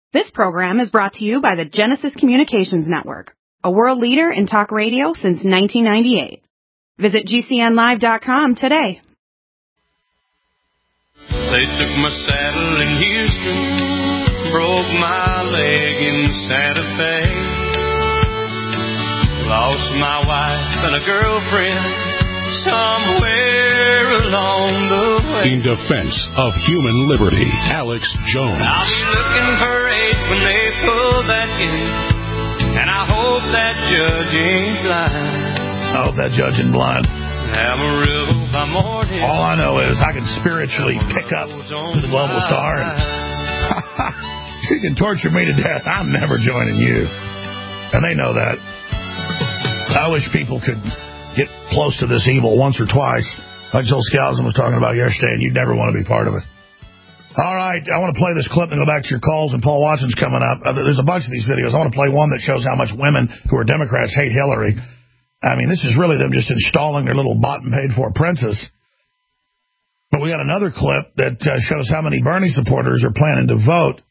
This program is brought to you by the Genesis Communications Network, a world leader in talk radio since 1998. Visit GCNlive.com today. They took my saddle in Houston, broke my leg in Santa Fe, lost my wife and a girlfriend somewhere along the way. In defense of human liberty, Alex Jones. I'll be looking for eight when they pull that gate, and I hope that judge ain't blind. I hope that judge ain't blind. Amarillo by morning. All I know is I can spiritually pick up to the global star. And you can torture me to death. I'm never joining you. And they know that. I wish people could get close to this evil once or twice, like Joel Skousen was talking about yesterday, and you'd never want to be part of it. All right, I want to play this clip and go back to your calls, and Paul Watson's coming up. There's a bunch of these videos. I want to play one that shows how much women who are Democrats hate Hillary. I mean, this is really them just installing their little bought and paid-for apprentice. But we got another clip that shows how many Bernie supporters are planning to vote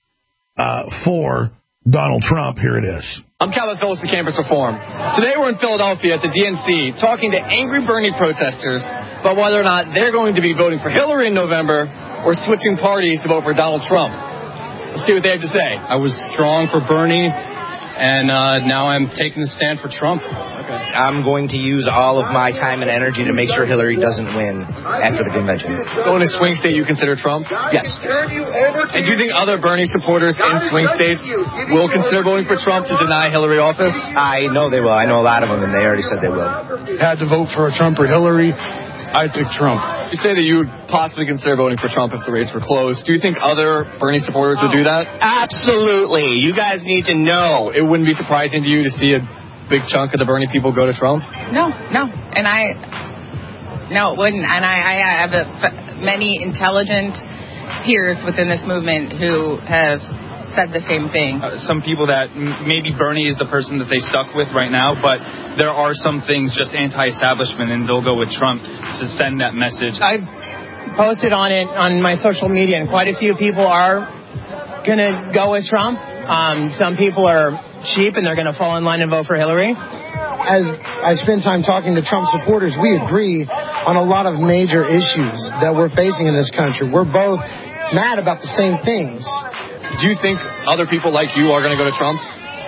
for Donald Trump. Here it is. I'm Calvin Phillips of Campus Reform. Today we're in Philadelphia at the DNC talking to angry Bernie protesters about whether or not they're going to be voting for Hillary in November or switching parties to vote for Donald Trump. Let's see what they have to say. I was strong for Bernie, and now I'm taking the stand for Trump. Okay. I'm going to use all of my time and energy to make sure Hillary doesn't win after the convention. So in a swing state, you consider Trump? Yes. And do you think other Bernie supporters in swing states will consider voting for Trump to deny Hillary office? I know they will. I know a lot of them, and they already said they will. Had to vote for Trump or Hillary. I pick Trump. You say that you would possibly consider voting for Trump if the race were closed. Do you think other Bernie supporters would do that? Absolutely. You guys need to know. It wouldn't be surprising to you to see a big chunk of the Bernie people go to Trump? No. And no, it wouldn't. And I have many intelligent peers within this movement who have said the same thing. Some people that maybe Bernie is the person that they stuck with right now, but there are some things just anti-establishment, and they'll go with Trump to send that message. I've posted on it on my social media, and quite a few people are going to go with Trump. Some people are sheep, and they're going to fall in line and vote for Hillary. As I spend time talking to Trump supporters, we agree on a lot of major issues that we're facing in this country. We're both mad about the same things. Do you think other people like you are going to go to Trump?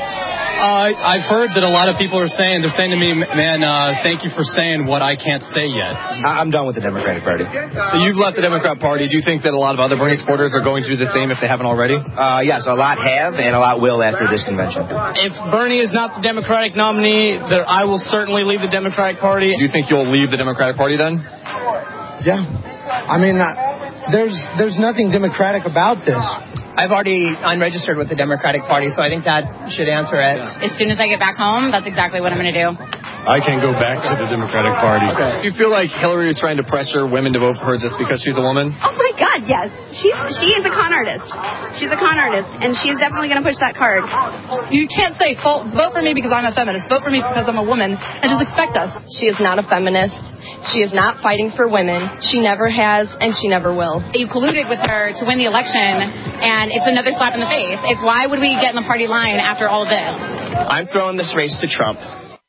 I've heard that a lot of people are saying, they're saying to me, man, thank you for saying what I can't say yet. I'm done with the Democratic Party. So you've left the Democrat Party. Do you think that a lot of other Bernie supporters are going to do the same if they haven't already? Yes, a lot have, and a lot will after this convention. If Bernie is not the Democratic nominee, then I will certainly leave the Democratic Party. Do you think you'll leave the Democratic Party then? Yeah. I mean, there's nothing democratic about this. I've already unregistered with the Democratic Party, so I think that should answer it. As soon as I get back home, that's exactly what I'm going to do. I can't go back to the Democratic Party. Okay. Do you feel like Hillary is trying to pressure women to vote for her just because she's a woman? Oh, my God, yes. She is a con artist. She's a con artist, and she's definitely going to push that card. You can't say, vote for me because I'm a feminist. Vote for me because I'm a woman, and just expect us. She is not a feminist. She is not fighting for women. She never has, and she never will. You colluded with her to win the election, and it's another slap in the face. It's why would we get in the party line after all of this? I'm throwing this race to Trump.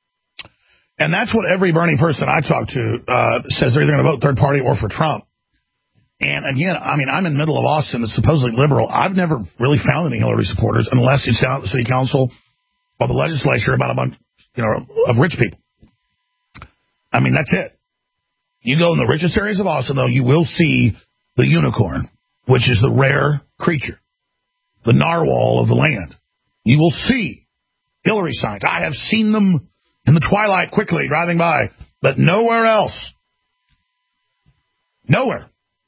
And that's what every Bernie person I talk to says they're either going to vote third party or for Trump. And again, I mean, I'm in the middle of Austin that's supposedly liberal. I've never really found any Hillary supporters unless it's down at the city council or the legislature about a bunch, of rich people. I mean, that's it. You go in the richest areas of Austin, though, you will see the unicorn, which is the rare creature, the narwhal of the land. You will see Hillary signs. I have seen them in the twilight quickly driving by, but nowhere else. Nowhere.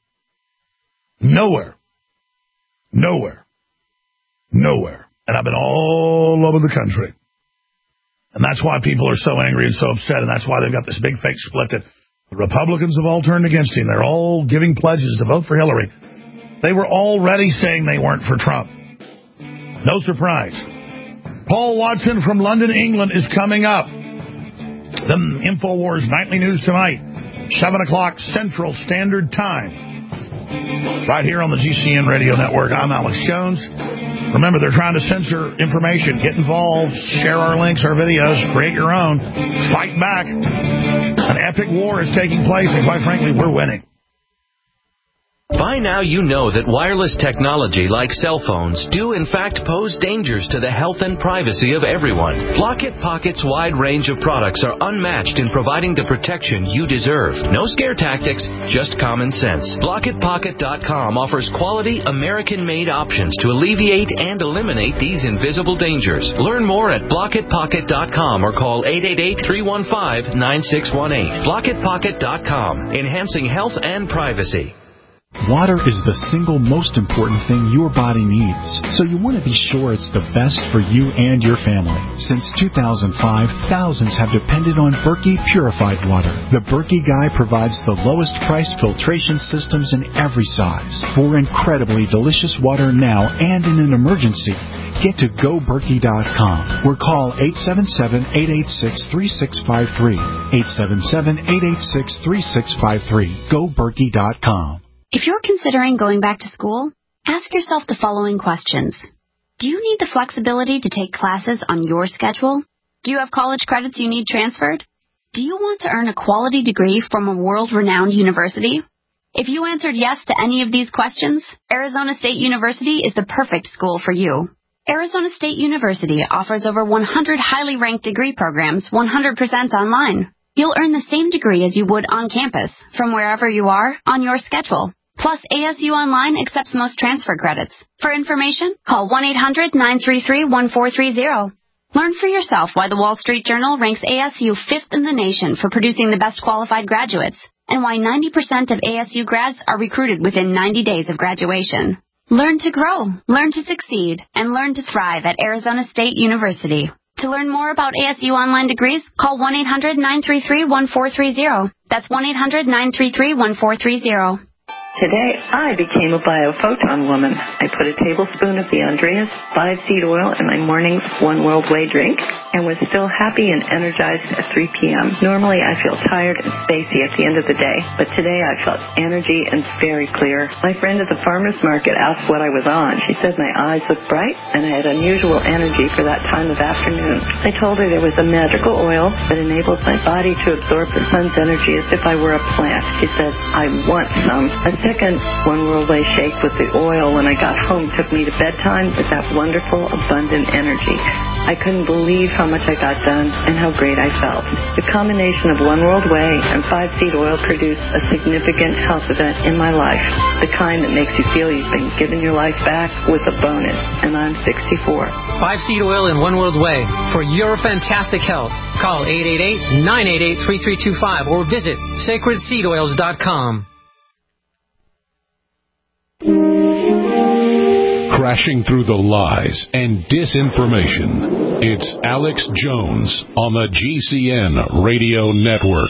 And I've been all over the country. And that's why people are so angry and so upset, and that's why they've got this big fake split that the Republicans have all turned against him. They're all giving pledges to vote for Hillary. They were already saying they weren't for Trump. No surprise. Paul Watson from London, England is coming up. The InfoWars Nightly News tonight, 7 o'clock Central Standard Time. Right here on the GCN Radio Network. I'm Alex Jones. Remember, they're trying to censor information. Get involved. Share our links, our videos. Create your own. Fight back. An epic war is taking place, and quite frankly, we're winning. By now you know that wireless technology like cell phones do in fact pose dangers to the health and privacy of everyone. Blockit Pocket's wide range of products are unmatched in providing the protection you deserve. No scare tactics, just common sense. BlockitPocket.com offers quality American-made options to alleviate and eliminate these invisible dangers. Learn more at BlockitPocket.com or call 888-315-9618. BlockitPocket.com, enhancing health and privacy. Water is the single most important thing your body needs, so you want to be sure it's the best for you and your family. Since 2005, thousands have depended on Berkey purified water. The Berkey Guy provides the lowest priced filtration systems in every size. For incredibly delicious water now and in an emergency, get to GoBerkey.com or call 877-886-3653. 877-886-3653. GoBerkey.com. If you're considering going back to school, ask yourself the following questions. Do you need the flexibility to take classes on your schedule? Do you have college credits you need transferred? Do you want to earn a quality degree from a world-renowned university? If you answered yes to any of these questions, Arizona State University is the perfect school for you. Arizona State University offers over 100 highly ranked degree programs 100% online. You'll earn the same degree as you would on campus, from wherever you are, on your schedule. Plus, ASU Online accepts most transfer credits. For information, call 1-800-933-1430. Learn for yourself why the Wall Street Journal ranks ASU 5th in the nation for producing the best qualified graduates, and why 90% of ASU grads are recruited within 90 days of graduation. Learn to grow, learn to succeed, and learn to thrive at Arizona State University. To learn more about ASU Online degrees, call 1-800-933-1430. That's 1-800-933-1430. Today, I became a biophoton woman. I put a tablespoon of the Andreas 5-seed oil in my morning One World Way drink and was still happy and energized at 3 p.m. Normally, I feel tired and spacey at the end of the day, but today I felt energy and very clear. My friend at the farmer's market asked what I was on. She said my eyes looked bright and I had unusual energy for that time of afternoon. I told her there was a magical oil that enables my body to absorb the sun's energy as if I were a plant. She said, I want some. A second One World Way shake with the oil when I got home took me to bedtime with that wonderful, abundant energy. I couldn't believe how much I got done and how great I felt. The combination of One World Way and 5-seed oil produced a significant health event in my life, the kind that makes you feel you've been given your life back with a bonus, and I'm 64. 5-seed oil and One World Way for your fantastic health. Call 888-988-3325 or visit sacredseedoils.com. Crashing through the lies and disinformation. It's Alex Jones on the GCN Radio Network.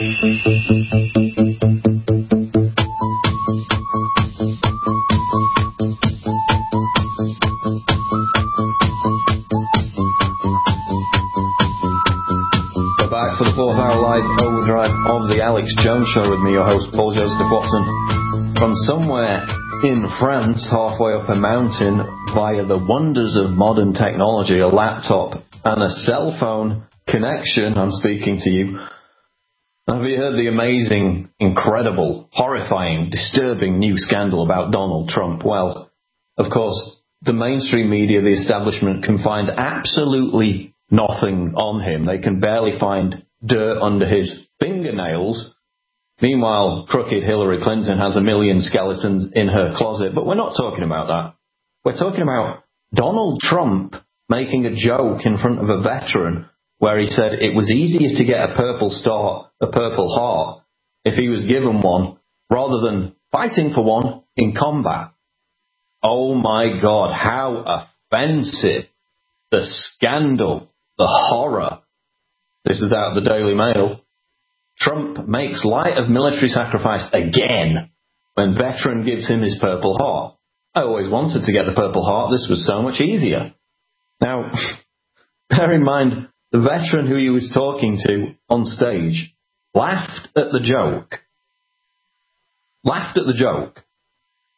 We're back for the 4th hour live overdrive of the Alex Jones Show with me, your host, Paul Joseph Watson, from somewhere in France, halfway up a mountain, via the wonders of modern technology, a laptop and a cell phone connection, I'm speaking to you. Have you heard the amazing, incredible, horrifying, disturbing new scandal about Donald Trump? Well, of course, the mainstream media, the establishment, can find absolutely nothing on him. They can barely find dirt under his fingernails. Meanwhile, crooked Hillary Clinton has a million skeletons in her closet. But we're not talking about that. We're talking about Donald Trump making a joke in front of a veteran where he said it was easier to get a purple star, a purple heart, if he was given one, rather than fighting for one in combat. Oh my God, how offensive. The scandal, the horror. This is out of the Daily Mail. Trump makes light of military sacrifice again when veteran gives him his Purple Heart. I always wanted to get the Purple Heart. This was so much easier. Now, bear in mind, the veteran who he was talking to on stage laughed at the joke. Laughed at the joke.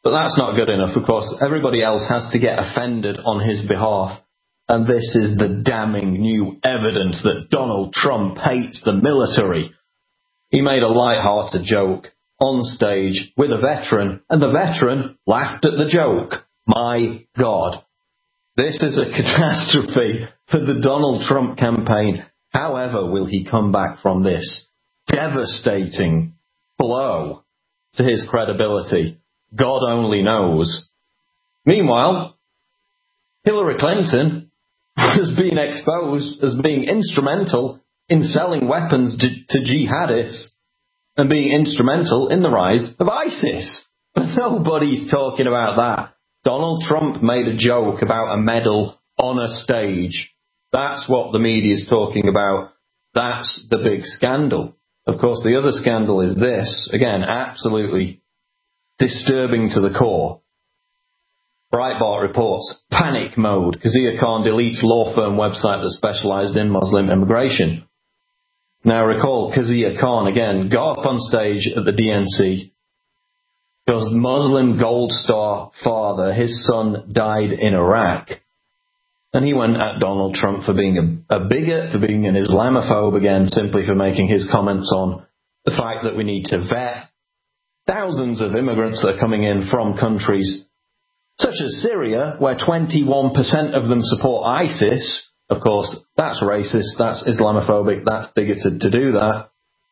But that's not good enough. Of course, everybody else has to get offended on his behalf. And this is the damning new evidence that Donald Trump hates the military. He made a light-hearted joke on stage with a veteran, and the veteran laughed at the joke. My God. This is a catastrophe for the Donald Trump campaign. However will he come back from this devastating blow to his credibility? God only knows. Meanwhile, Hillary Clinton has been exposed as being instrumental in selling weapons to jihadists and being instrumental in the rise of ISIS. But nobody's talking about that. Donald Trump made a joke about a medal on a stage. That's what the media's talking about. That's the big scandal. Of course, the other scandal is this. Again, absolutely disturbing to the core. Breitbart reports, panic mode. Kezia Khan deletes law firm website that specialized in Muslim immigration. Now recall, Kezia Khan, again, got up on stage at the DNC because Muslim Gold Star father, his son, died in Iraq. And he went at Donald Trump for being a bigot, for being an Islamophobe again, simply for making his comments on the fact that we need to vet thousands of immigrants that are coming in from countries such as Syria, where 21% of them support ISIS. Of course, that's racist, that's Islamophobic, that's bigoted to do that.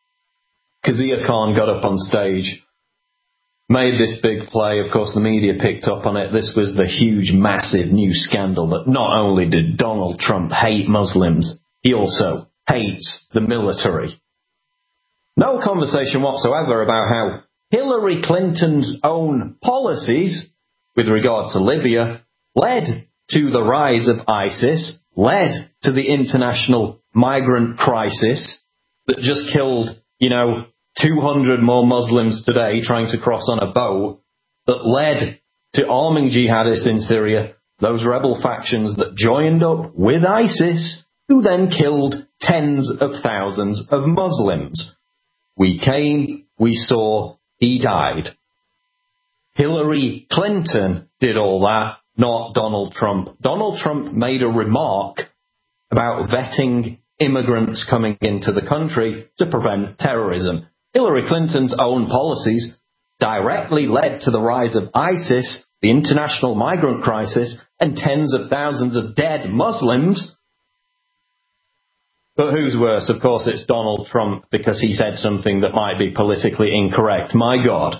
Kezia Khan got up on stage, made this big play. Of course, the media picked up on it. This was the huge, massive new scandal that not only did Donald Trump hate Muslims, he also hates the military. No conversation whatsoever about how Hillary Clinton's own policies with regard to Libya led to the rise of ISIS, led to the international migrant crisis that just killed, 200 more Muslims today trying to cross on a boat, that led to arming jihadists in Syria, those rebel factions that joined up with ISIS, who then killed tens of thousands of Muslims. We came, we saw, he died. Hillary Clinton did all that, not Donald Trump. Donald Trump made a remark about vetting immigrants coming into the country to prevent terrorism. Hillary Clinton's own policies directly led to the rise of ISIS, the international migrant crisis, and tens of thousands of dead Muslims. But who's worse? Of course, it's Donald Trump, because he said something that might be politically incorrect. My God.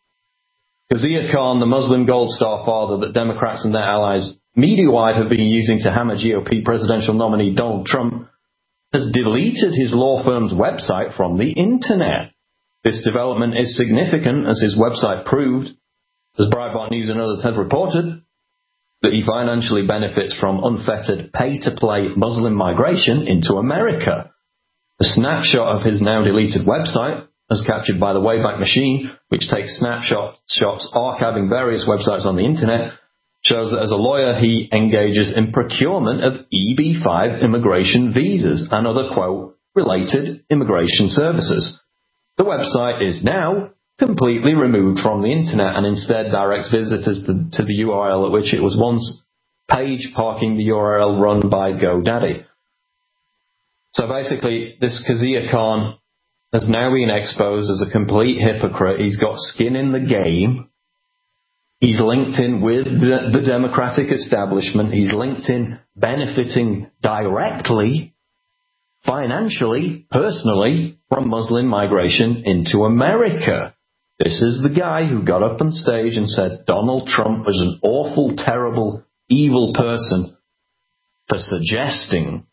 Kezia Khan, the Muslim Gold Star father that Democrats and their allies media-wide have been using to hammer GOP presidential nominee Donald Trump, has deleted his law firm's website from the internet. This development is significant, as his website proved, as Breitbart News and others have reported, that he financially benefits from unfettered pay-to-play Muslim migration into America. A snapshot of his now-deleted website, as captured by the Wayback Machine, which takes snapshots archiving various websites on the internet, shows that as a lawyer he engages in procurement of EB-5 immigration visas and other, quote, related immigration services. The website is now completely removed from the internet and instead directs visitors to the URL at which it was once, page parking the URL run by GoDaddy. So basically, this Kezia Khan has now been exposed as a complete hypocrite. He's got skin in the game. He's linked in with the Democratic establishment. He's linked in benefiting directly, financially, personally, from Muslim migration into America. This is the guy who got up on stage and said Donald Trump was an awful, terrible, evil person for suggesting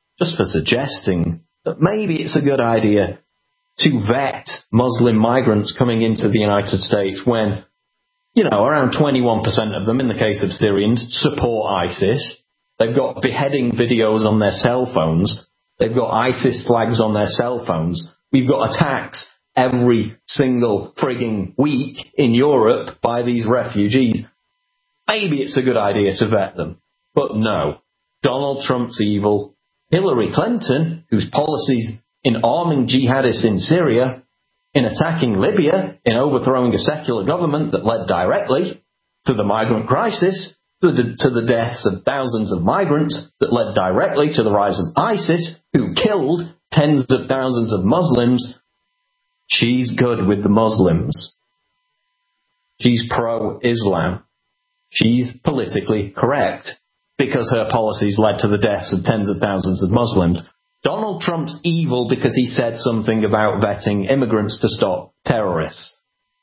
that maybe it's a good idea to vet Muslim migrants coming into the United States when, around 21% of them, in the case of Syrians, support ISIS. They've got beheading videos on their cell phones. They've got ISIS flags on their cell phones. We've got attacks every single frigging week in Europe by these refugees. Maybe it's a good idea to vet them. But no. Donald Trump's evil. Hillary Clinton, whose policies in arming jihadists in Syria, in attacking Libya, in overthrowing a secular government that led directly to the migrant crisis, to the deaths of thousands of migrants that led directly to the rise of ISIS, who killed tens of thousands of Muslims. She's good with the Muslims. She's pro-Islam. She's politically correct because her policies led to the deaths of tens of thousands of Muslims. Donald Trump's evil because he said something about vetting immigrants to stop terrorists.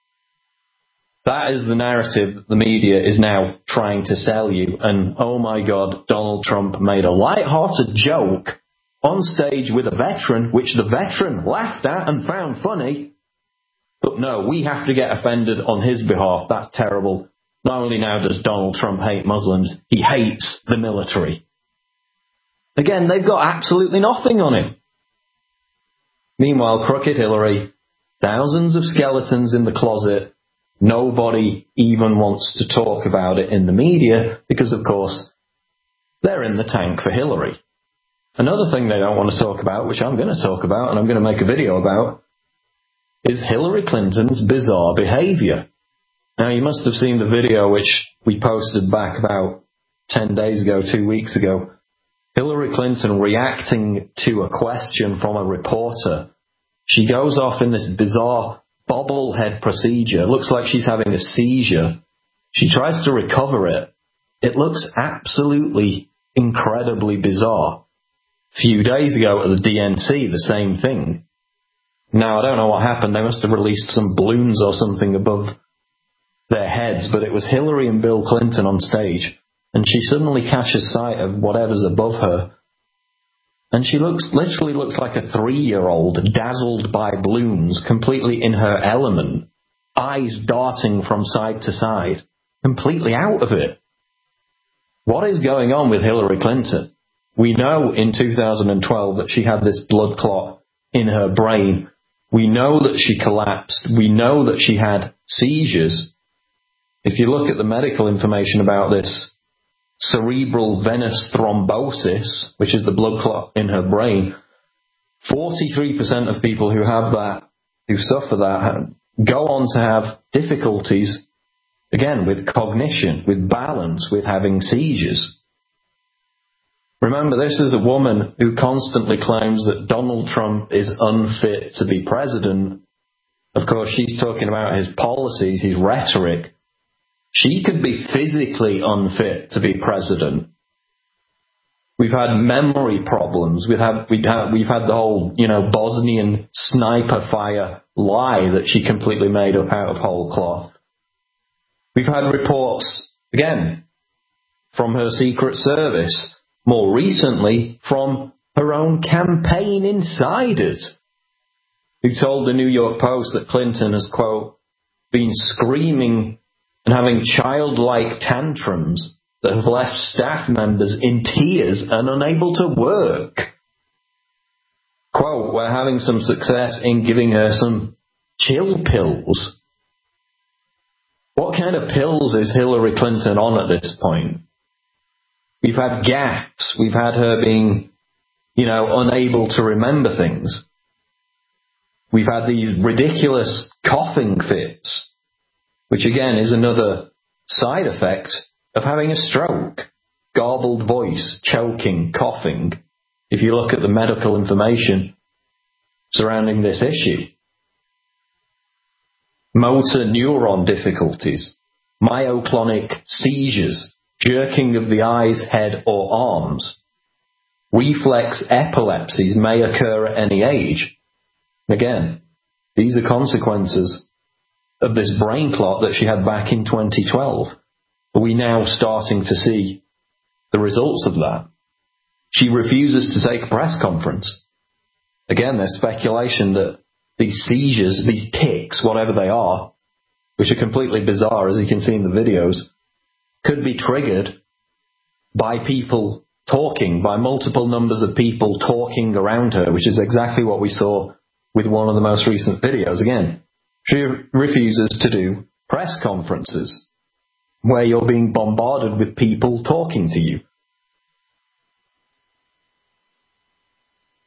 That is the narrative that the media is now trying to sell you. And oh my God, Donald Trump made a light-hearted joke on stage with a veteran, which the veteran laughed at and found funny. But no, we have to get offended on his behalf. That's terrible. Not only now does Donald Trump hate Muslims, he hates the military. Again, they've got absolutely nothing on him. Meanwhile, crooked Hillary, thousands of skeletons in the closet. Nobody even wants to talk about it in the media because, of course, they're in the tank for Hillary. Another thing they don't want to talk about, which I'm going to talk about and I'm going to make a video about, is Hillary Clinton's bizarre behavior. Now, you must have seen the video which we posted back about 10 days ago, 2 weeks ago. Hillary Clinton reacting to a question from a reporter. She goes off in this bizarre bobblehead procedure. It looks like she's having a seizure. She tries to recover it. It looks absolutely incredibly bizarre. A few days ago at the DNC, the same thing. Now, I don't know what happened. They must have released some balloons or something above their heads, but it was Hillary and Bill Clinton on stage, and she suddenly catches sight of whatever's above her, and she literally looks like a 3-year-old dazzled by balloons, completely in her element, eyes darting from side to side, completely out of it. What is going on with Hillary Clinton? We know in 2012 that she had this blood clot in her brain. We know that she collapsed. We know that she had seizures. If you look at the medical information about this cerebral venous thrombosis, which is the blood clot in her brain, 43% of people who have that, who suffer that, go on to have difficulties, again, with cognition, with balance, with having seizures. Remember, this is a woman who constantly claims that Donald Trump is unfit to be president. Of course, she's talking about his policies, his rhetoric. She could be physically unfit to be president. We've had memory problems. We've had the whole, Bosnian sniper fire lie that she completely made up out of whole cloth. We've had reports, again, from her Secret Service. More recently, from her own campaign insiders, who told the New York Post that Clinton has, quote, been screaming and having childlike tantrums that have left staff members in tears and unable to work. Quote, we're having some success in giving her some chill pills. What kind of pills is Hillary Clinton on at this point? We've had gaps. We've had her being, unable to remember things. We've had these ridiculous coughing fits, which again is another side effect of having a stroke. Garbled voice, choking, coughing. If you look at the medical information surrounding this issue. Motor neuron difficulties, myoclonic seizures, jerking of the eyes, head or arms. Reflex epilepsies may occur at any age. Again, these are consequences of this brain clot that she had back in 2012. Are we now starting to see the results of that? She refuses to take a press conference. Again, there's speculation that these seizures, these tics, whatever they are, which are completely bizarre, as you can see in the videos, could be triggered by people talking, by multiple numbers of people talking around her, which is exactly what we saw with one of the most recent videos. Again, she refuses to do press conferences where you're being bombarded with people talking to you.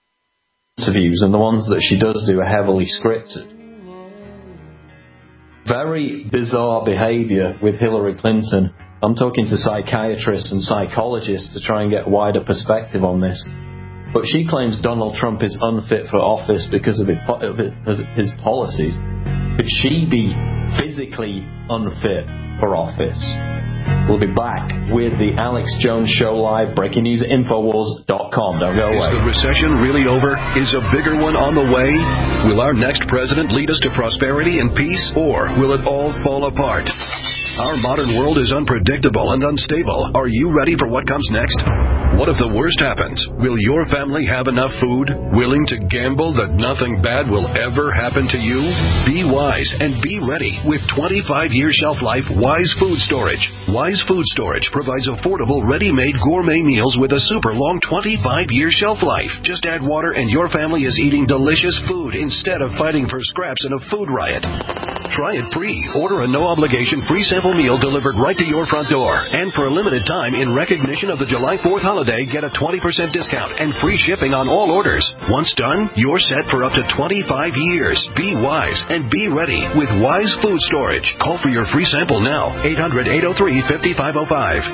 Interviews, and the ones that she does do are heavily scripted. very bizarre behavior with Hillary Clinton. I'm talking to psychiatrists and psychologists to try and get a wider perspective on this. But she claims Donald Trump is unfit for office because of his policies. Could she be physically unfit for office? We'll be back with the Alex Jones Show live. Breaking news at Infowars.com. Don't go away. Is the recession really over? Is a bigger one on the way? Will our next president lead us to prosperity and peace, or will it all fall apart? Our modern world is unpredictable and unstable. Are you ready for what comes next? What if the worst happens? Will your family have enough food? Willing to gamble that nothing bad will ever happen to you? Be wise and be ready with 25-year shelf life Wise Food Storage. Wise Food Storage provides affordable, ready-made gourmet meals with a super long 25-year shelf life. Just add water and your family is eating delicious food instead of fighting for scraps in a food riot. Try it free. Order a no-obligation free sample meal delivered right to your front door. And for a limited time, in recognition of the July 4th holiday, get a 20% discount and free shipping on all orders. Once done, you're set for up to 25 years. Be wise and be ready with Wise Food Storage. Call for your free sample now. 800-803-5505.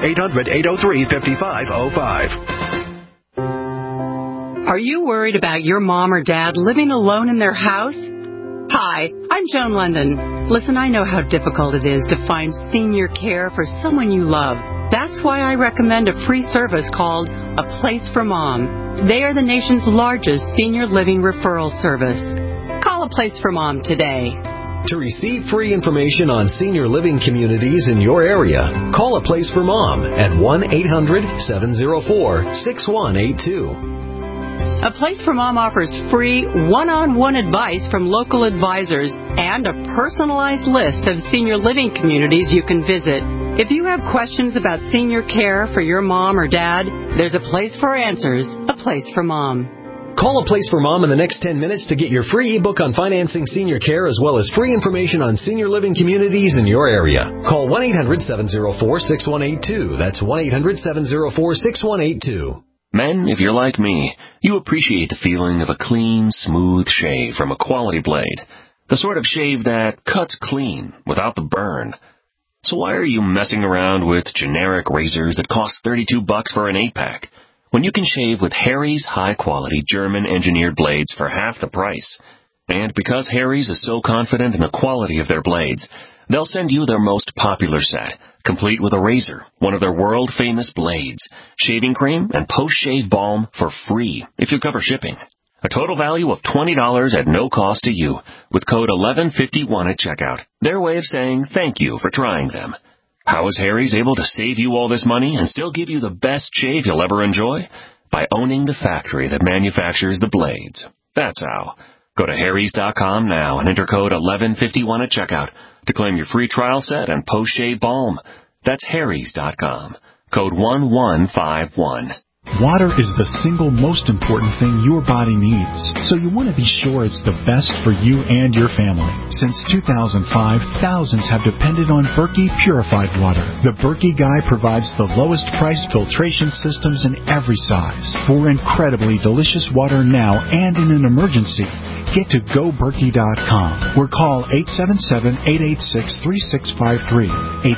800-803-5505. Are you worried about your mom or dad living alone in their house? Hi, I'm Joan London. Listen, I know how difficult it is to find senior care for someone you love. That's why I recommend a free service called A Place for Mom. They are the nation's largest senior living referral service. Call A Place for Mom today. To receive free information on senior living communities in your area, call A Place for Mom at 1-800-704-6182. A Place for Mom offers free one-on-one advice from local advisors and a personalized list of senior living communities you can visit. If you have questions about senior care for your mom or dad, there's a place for answers, A Place for Mom. Call A Place for Mom in the next 10 minutes to get your free ebook on financing senior care as well as free information on senior living communities in your area. Call 1-800-704-6182. That's 1-800-704-6182. Men, if you're like me, you appreciate the feeling of a clean, smooth shave from a quality blade. The sort of shave that cuts clean without the burn. So why are you messing around with generic razors that cost $32 for an 8-pack when you can shave with Harry's high-quality German-engineered blades for half the price? And because Harry's is so confident in the quality of their blades, they'll send you their most popular set, complete with a razor, one of their world-famous blades, shaving cream, and post-shave balm for free if you cover shipping. A total value of $20 at no cost to you with code 1151 at checkout. Their way of saying thank you for trying them. How is Harry's able to save you all this money and still give you the best shave you'll ever enjoy? By owning the factory that manufactures the blades. That's how. Go to harrys.com now and enter code 1151 at checkout to claim your free trial set and post-shave balm. That's harrys.com. Code 1151. Water is the single most important thing your body needs, so you want to be sure it's the best for you and your family. Since 2005, thousands have depended on Berkey purified water. The Berkey Guy provides the lowest price filtration systems in every size. For incredibly delicious water now and in an emergency, get to GoBerkey.com or call 877-886-3653.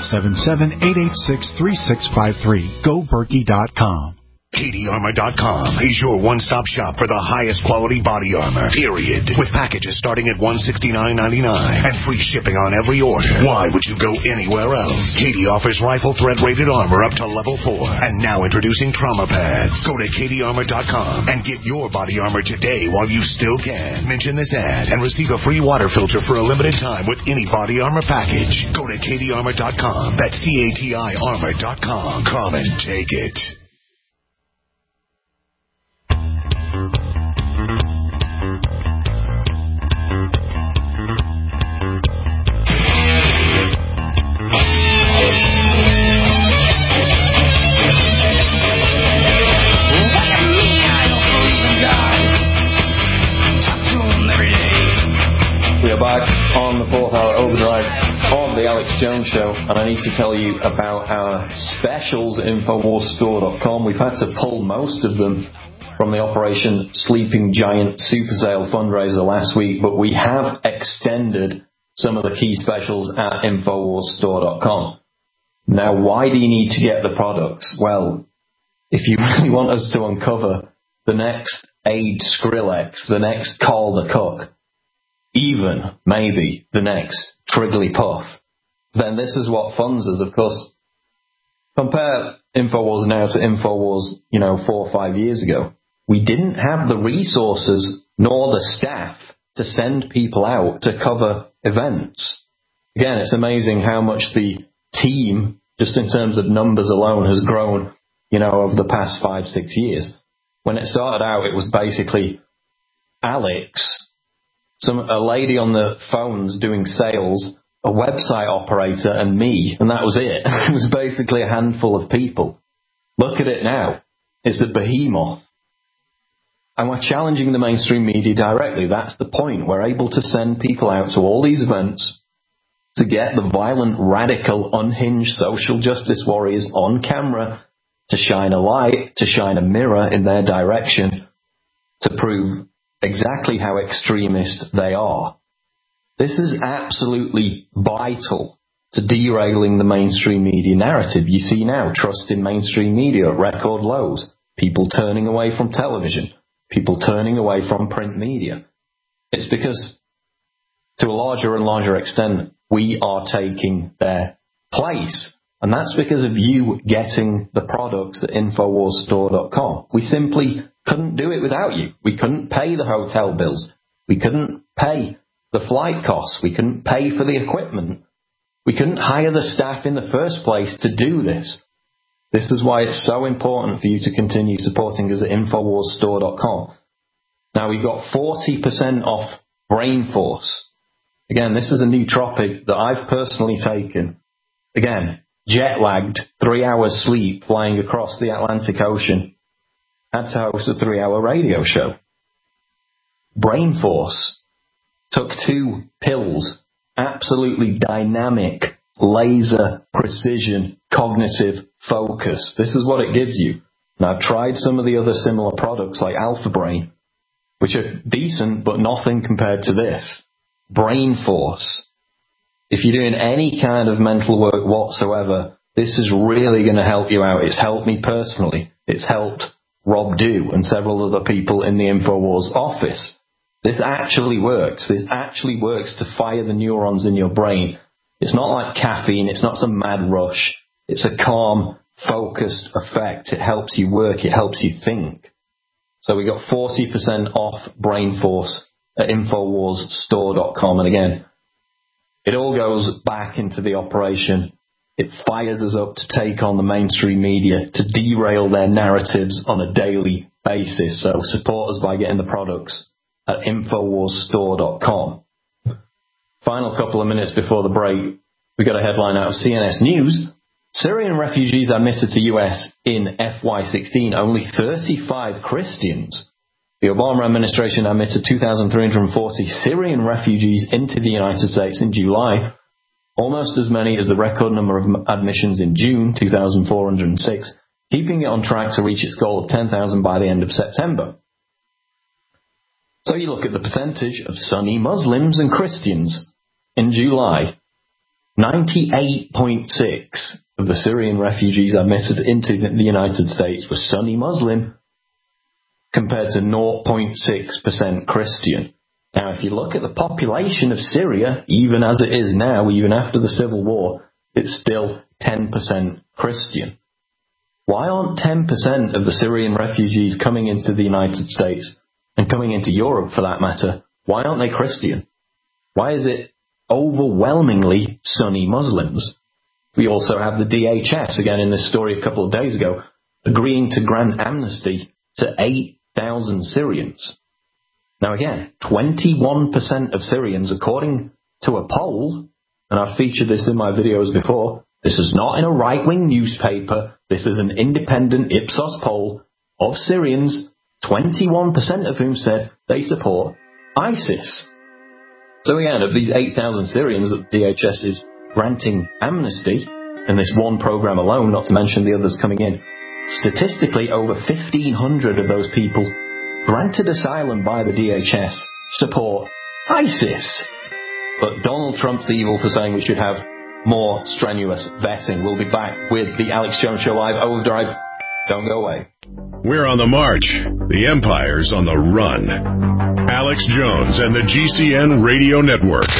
877-886-3653. GoBerkey.com. KDArmor.com is your one-stop shop for the highest quality body armor, period. With packages starting at $169.99 and free shipping on every order. Why would you go anywhere else? KD offers rifle threat-rated armor up to level 4. And now introducing trauma pads. Go to KDArmor.com and get your body armor today while you still can. Mention this ad and receive a free water filter for a limited time with any body armor package. Go to KDArmor.com. That's CATI armor.com. Come and take it. We are back on the 4th Hour Overdrive of the Alex Jones Show, and I need to tell you about our specials at InfoWarsStore.com. We've had to pull most of them from the Operation Sleeping Giant Super Sale fundraiser last week, but we have extended some of the key specials at InfoWarsStore.com. Now, why do you need to get the products? Well, if you really want us to uncover the next Ade Skrillex, the next Carl the Cook, even maybe the next Triggly Puff, then this is what funds us. Of course, compare InfoWars now to InfoWars, 4 or 5 years ago. We didn't have the resources nor the staff to send people out to cover events. Again, it's amazing how much the team, just in terms of numbers alone, has grown, over the past 5-6 years. When it started out, it was basically Alex, a lady on the phones doing sales, a website operator, and me, and that was it. It was basically a handful of people. Look at it now. It's a behemoth. And we're challenging the mainstream media directly. That's the point. We're able to send people out to all these events to get the violent, radical, unhinged social justice warriors on camera to shine a light, to shine a mirror in their direction, to prove exactly how extremist they are. This is absolutely vital to derailing the mainstream media narrative. You see now trust in mainstream media at record lows, people turning away from television, people turning away from print media. It's because, to a larger and larger extent, we are taking their place. And that's because of you getting the products at InfoWarsStore.com. We simply couldn't do it without you. We couldn't pay the hotel bills. We couldn't pay the flight costs. We couldn't pay for the equipment. We couldn't hire the staff in the first place to do this. This is why it's so important for you to continue supporting us at InfoWarsStore.com. Now, we've got 40% off BrainForce. Again, this is a new nootropic that I've personally taken. Again, jet-lagged, 3 hours sleep, flying across the Atlantic Ocean. Had to host a 3-hour radio show. BrainForce. Took 2 pills, absolutely dynamic, laser precision, cognitive focus. This is what it gives you. And I've tried some of the other similar products like Alpha Brain, which are decent, but nothing compared to this. BrainForce. If you're doing any kind of mental work whatsoever, this is really going to help you out. It's helped me personally. It's helped Rob Dew and several other people in the InfoWars office. This actually works. This actually works to fire the neurons in your brain. It's not like caffeine. It's not some mad rush. It's a calm, focused effect. It helps you work. It helps you think. So we got 40% off BrainForce at InfoWarsStore.com. And again, it all goes back into the operation. It fires us up to take on the mainstream media, to derail their narratives on a daily basis. So support us by getting the products at InfoWarsStore.com. Final couple of minutes before the break, we got a headline out of CNS News. Syrian refugees admitted to US in FY16, only 35 Christians. The Obama administration admitted 2,340 Syrian refugees into the United States in July, almost as many as the record number of admissions in June, 2,406, keeping it on track to reach its goal of 10,000 by the end of September. So you look at the percentage of Sunni Muslims and Christians in July. 98.6% of the Syrian refugees admitted into the United States were Sunni Muslim, compared to 0.6% Christian. Now, if you look at the population of Syria, even as it is now, even after the civil war, it's still 10% Christian. Why aren't 10% of the Syrian refugees coming into the United States and coming into Europe, for that matter, why aren't they Christian? Why is it overwhelmingly Sunni Muslims? We also have the DHS, again in this story a couple of days ago, agreeing to grant amnesty to 8,000 Syrians. Now again, 21% of Syrians, according to a poll, and I've featured this in my videos before, this is not in a right-wing newspaper, this is an independent Ipsos poll of Syrians, 21% of whom said they support ISIS. So again, of these 8,000 Syrians that DHS is granting amnesty, in this one program alone, not to mention the others coming in, statistically over 1,500 of those people granted asylum by the DHS support ISIS. But Donald Trump's evil for saying we should have more strenuous vetting. We'll be back with the Alex Jones Show Live Overdrive. Don't go away. We're on the march. The Empire's on the run. Alex Jones and the GCN Radio Network.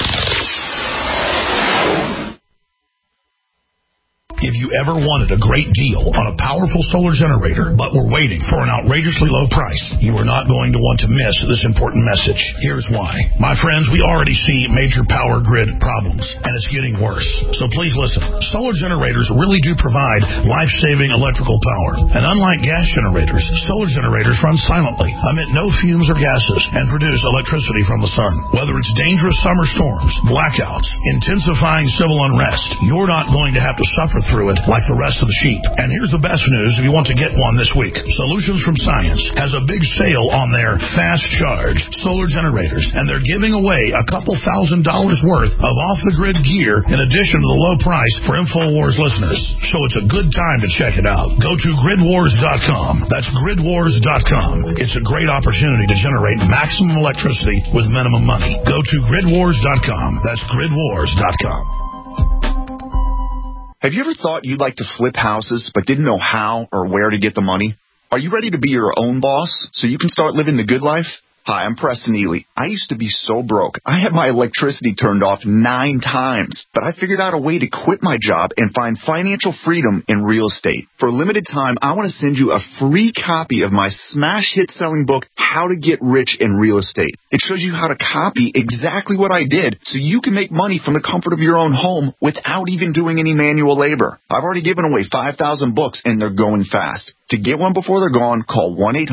If you ever wanted a great deal on a powerful solar generator, but were waiting for an outrageously low price, you are not going to want to miss this important message. Here's why. My friends, we already see major power grid problems, and it's getting worse. So please listen. Solar generators really do provide life-saving electrical power. And unlike gas generators, solar generators run silently, emit no fumes or gases, and produce electricity from the sun. Whether it's dangerous summer storms, blackouts, intensifying civil unrest, you're not going to have to suffer through it like the rest of the sheep. And here's the best news if you want to get one this week. Solutions from Science has a big sale on their fast charge solar generators, and they're giving away a couple $1,000s worth of off-the-grid gear in addition to the low price for InfoWars listeners. So it's a good time to check it out. Go to gridwars.com. That's gridwars.com. It's a great opportunity to generate maximum electricity with minimum money. Go to gridwars.com. That's gridwars.com. Have you ever thought you'd like to flip houses but didn't know how or where to get the money? Are you ready to be your own boss so you can start living the good life? Hi, I'm Preston Ely. I used to be so broke. I had my electricity turned off 9 times, but I figured out a way to quit my job and find financial freedom in real estate. For a limited time, I want to send you a free copy of my smash hit selling book, How to Get Rich in Real Estate. It shows you how to copy exactly what I did so you can make money from the comfort of your own home without even doing any manual labor. I've already given away 5,000 books and they're going fast. To get one before they're gone, call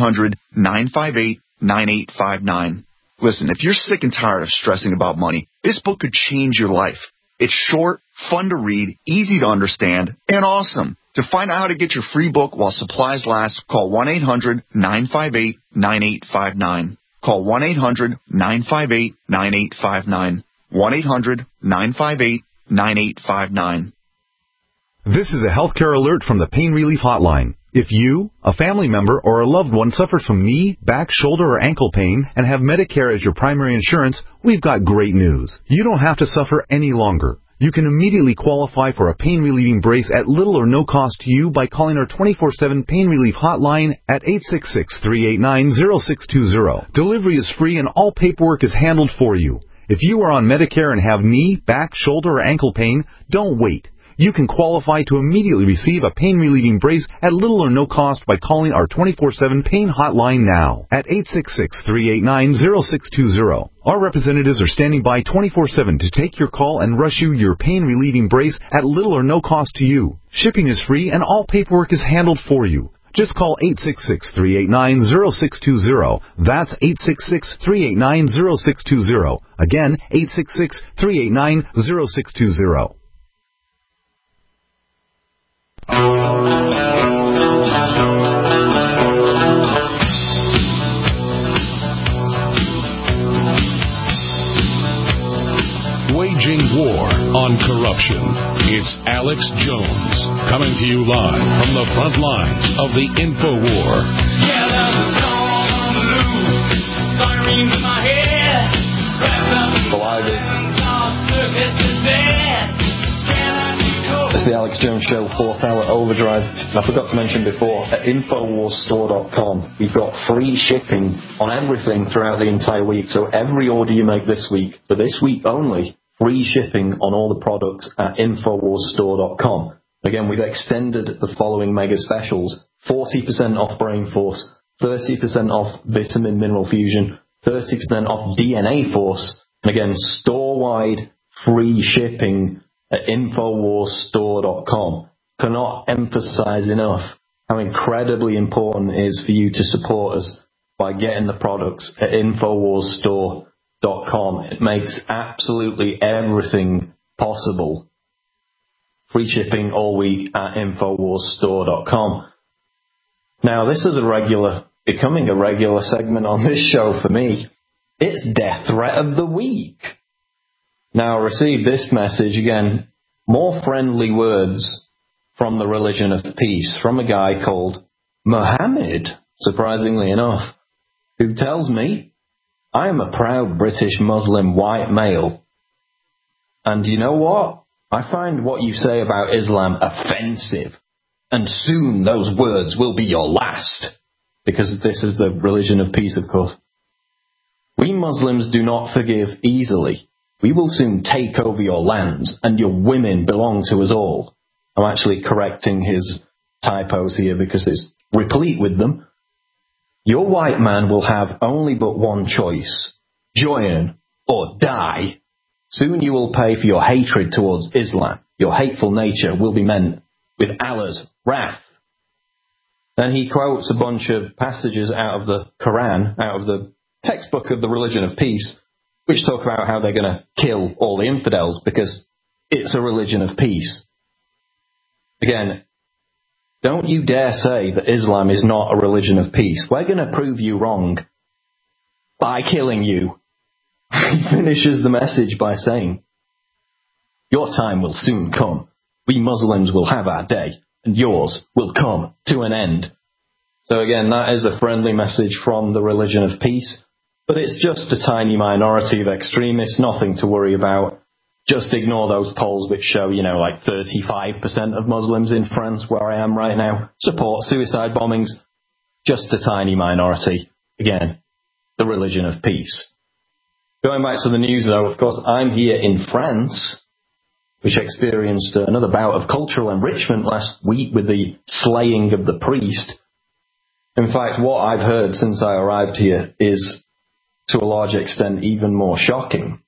1-800-958-9859. Listen, if you're sick and tired of stressing about money, this book could change your life. It's short, fun to read, easy to understand, and awesome. To find out how to get your free book while supplies last, call 1-800-958-9859. Call 1-800-958-9859. 1-800-958-9859. This is a healthcare alert from the Pain Relief Hotline. If you, a family member, or a loved one suffers from knee, back, shoulder, or ankle pain and have Medicare as your primary insurance, we've got great news. You don't have to suffer any longer. You can immediately qualify for a pain-relieving brace at little or no cost to you by calling our 24/7 Pain Relief Hotline at 866-389-0620. Delivery is free and all paperwork is handled for you. If you are on Medicare and have knee, back, shoulder, or ankle pain, don't wait. You can qualify to immediately receive a pain-relieving brace at little or no cost by calling our 24/7 Pain Hotline now at 866-389-0620. Our representatives are standing by 24/7 to take your call and rush you your pain-relieving brace at little or no cost to you. Shipping is free and all paperwork is handled for you. Just call 866-389-0620. That's 866-389-0620. Again, 866-389-0620. Waging war on corruption. It's Alex Jones coming to you live from the front lines of the InfoWar. It's the Alex Jones Show 4th Hour Overdrive. And I forgot to mention before, at InfoWarsStore.com, we've got free shipping on everything throughout the entire week. So every order you make this week, for this week only, free shipping on all the products at InfoWarsStore.com. Again, we've extended the following mega specials: 40% off Brain Force, 30% off Vitamin Mineral Fusion, 30% off DNA Force, and again, store-wide free shipping at InfoWarsStore.com. Cannot emphasize enough how incredibly important it is for you to support us by getting the products at InfoWarsStore.com. It makes absolutely everything possible. Free shipping all week at InfoWarsStore.com. Now, this is becoming a regular segment on this show for me. It's Death Threat of the Week. Now, I received this message, again, more friendly words from the religion of peace, from a guy called Mohammed, surprisingly enough, who tells me, I am a proud British Muslim white male And you know what? I find what you say about Islam offensive. And soon those words will be your last. Because this is the religion of peace, of course. We Muslims do not forgive easily. We will soon take over your lands, and your women belong to us all. I'm actually correcting his typos here because it's replete with them. Your white man will have only but one choice. Join or die. Soon you will pay for your hatred towards Islam. Your hateful nature will be met with Allah's wrath. Then he quotes a bunch of passages out of the Quran, out of the textbook of the religion of peace, which talk about how they're going to kill all the infidels because it's a religion of peace. Again, don't you dare say that Islam is not a religion of peace. We're going to prove you wrong by killing you. He finishes the message by saying, your time will soon come. We Muslims will have our day, and yours will come to an end. So again, that is a friendly message from the religion of peace, but it's just a tiny minority of extremists, nothing to worry about. Just ignore those polls which show, like 35% of Muslims in France, where I am right now, support suicide bombings. Just a tiny minority. Again, the religion of peace. Going back to the news, though, of course, I'm here in France, which experienced another bout of cultural enrichment last week with the slaying of the priest. In fact, what I've heard since I arrived here is, to a large extent, even more shocking.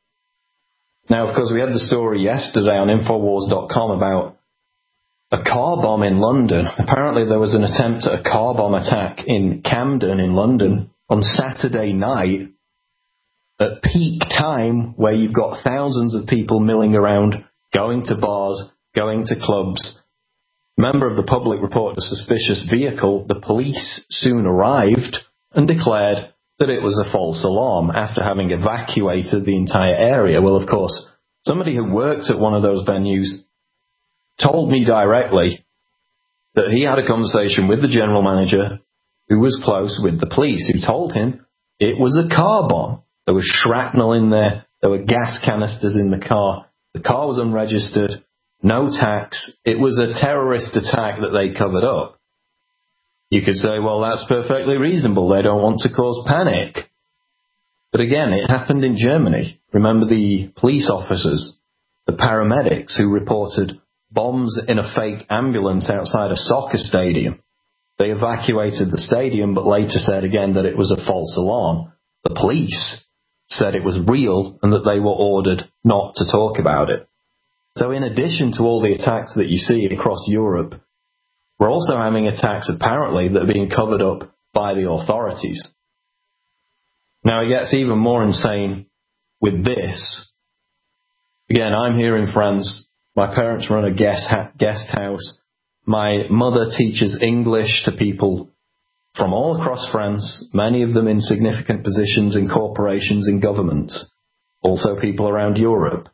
Now, of course, we had the story yesterday on Infowars.com about a car bomb in London. Apparently there was an attempt at a car bomb attack in Camden in London on Saturday night at peak time, where you've got thousands of people milling around, going to bars, going to clubs. A member of the public reported a suspicious vehicle. The police soon arrived and declared that it was a false alarm after having evacuated the entire area. Well, of course, somebody who worked at one of those venues told me directly that he had a conversation with the general manager, who was close with the police, who told him it was a car bomb. There was shrapnel in there. There were gas canisters in the car. The car was unregistered. No tax. It was a terrorist attack that they covered up. You could say, well, that's perfectly reasonable. They don't want to cause panic. But again, it happened in Germany. Remember the police officers, the paramedics who reported bombs in a fake ambulance outside a soccer stadium. They evacuated the stadium, but later said again that it was a false alarm. The police said it was real and that they were ordered not to talk about it. So in addition to all the attacks that you see across Europe, we're also having attacks apparently that are being covered up by the authorities. Now it gets even more insane with this. Again, I'm here in France. My parents run a guest house. My mother teaches English to people from all across France, many of them in significant positions in corporations and governments, also people around Europe.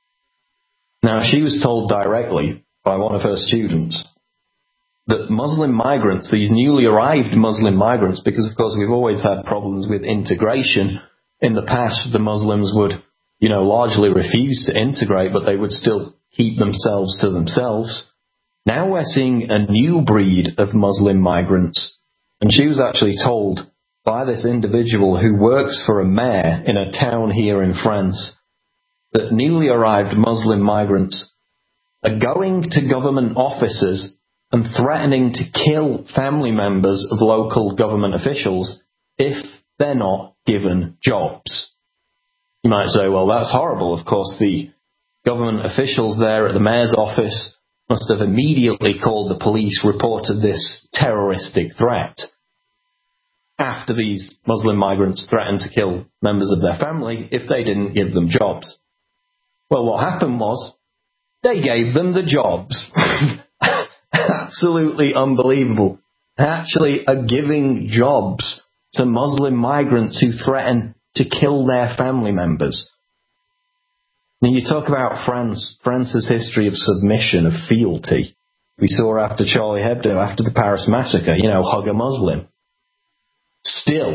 Now, she was told directly by one of her students that Muslim migrants, these newly arrived Muslim migrants, because of course we've always had problems with integration. In the past, the Muslims would, largely refuse to integrate, but they would still keep themselves to themselves. Now we're seeing a new breed of Muslim migrants. And she was actually told by this individual who works for a mayor in a town here in France that newly arrived Muslim migrants are going to government offices and threatening to kill family members of local government officials if they're not given jobs. You might say, well, that's horrible. Of course, the government officials there at the mayor's office must have immediately called the police, reported this terroristic threat after these Muslim migrants threatened to kill members of their family if they didn't give them jobs. Well, what happened was they gave them the jobs. Absolutely unbelievable. They actually are giving jobs to Muslim migrants who threaten to kill their family members. Now, you talk about France's history of submission, of fealty. We saw after Charlie Hebdo, after the Paris massacre, hug a Muslim. Still,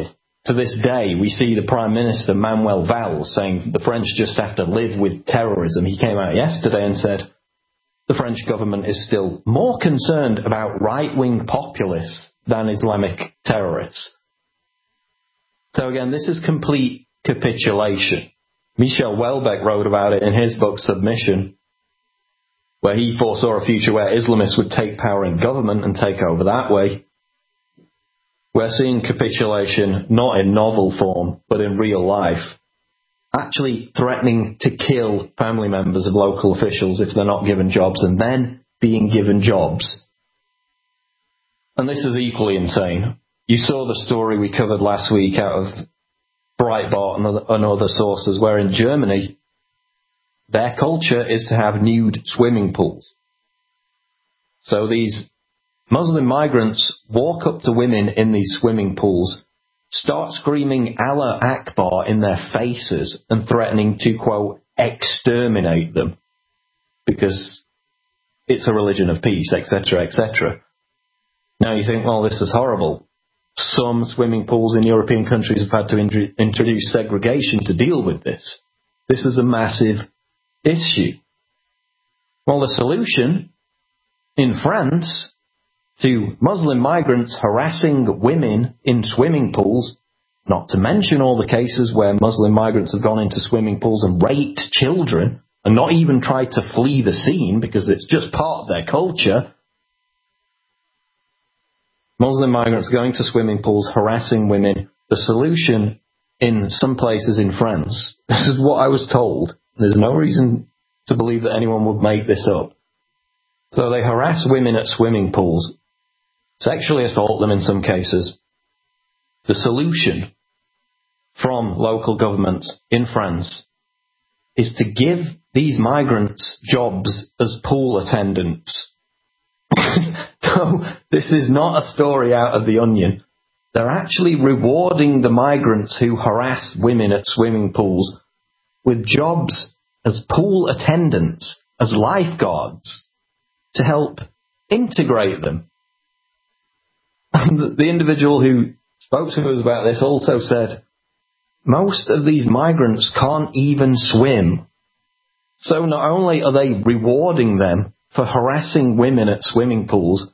to this day, we see the Prime Minister, Manuel Valls, saying the French just have to live with terrorism. He came out yesterday and said the French government is still more concerned about right-wing populists than Islamic terrorists. So again, this is complete capitulation. Michel Houellebecq wrote about it in his book Submission, where he foresaw a future where Islamists would take power in government and take over that way. We're seeing capitulation not in novel form, but in real life, actually threatening to kill family members of local officials if they're not given jobs, and then being given jobs. And this is equally insane. You saw the story we covered last week out of Breitbart and other sources, where in Germany, their culture is to have nude swimming pools. So these Muslim migrants walk up to women in these swimming pools, start screaming Allah Akbar in their faces and threatening to, quote, exterminate them because it's a religion of peace, etc., etc. Now you think, well, this is horrible. Some swimming pools in European countries have had to introduce segregation to deal with this. This is a massive issue. Well, the solution in France to Muslim migrants harassing women in swimming pools, not to mention all the cases where Muslim migrants have gone into swimming pools and raped children and not even tried to flee the scene because it's just part of their culture. Muslim migrants going to swimming pools, harassing women. The solution in some places in France, this is what I was told. There's no reason to believe that anyone would make this up. So they harass women at swimming pools, sexually assault them in some cases. The solution from local governments in France is to give these migrants jobs as pool attendants. So this is not a story out of The Onion. They're actually rewarding the migrants who harass women at swimming pools with jobs as pool attendants, as lifeguards, to help integrate them. And the individual who spoke to us about this also said, most of these migrants can't even swim. So not only are they rewarding them for harassing women at swimming pools,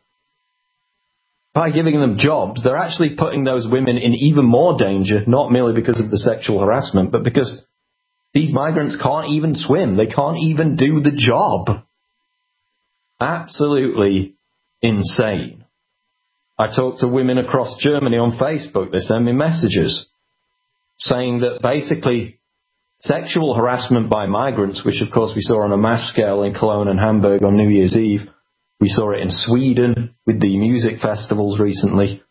by giving them jobs, they're actually putting those women in even more danger, not merely because of the sexual harassment, but because these migrants can't even swim. They can't even do the job. Absolutely insane. I talk to women across Germany on Facebook. They send me messages saying that basically sexual harassment by migrants, which of course we saw on a mass scale in Cologne and Hamburg on New Year's Eve, we saw it in Sweden with the music festivals recently.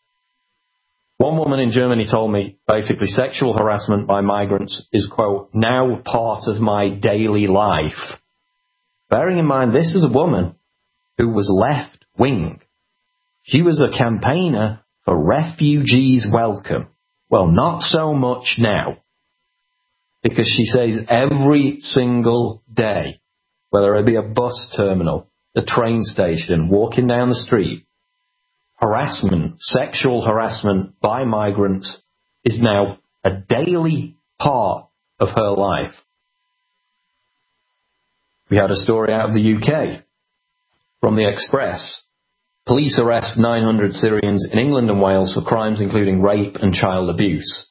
One woman in Germany told me basically sexual harassment by migrants is, quote, now part of my daily life. Bearing in mind, this is a woman who was left-wing. She was a campaigner for refugees welcome. Well, not so much now. Because she says every single day, whether it be a bus terminal, a train station, walking down the street, harassment, sexual harassment by migrants is now a daily part of her life. We had a story out of the UK from the Express. Police arrest 900 Syrians in England and Wales for crimes including rape and child abuse.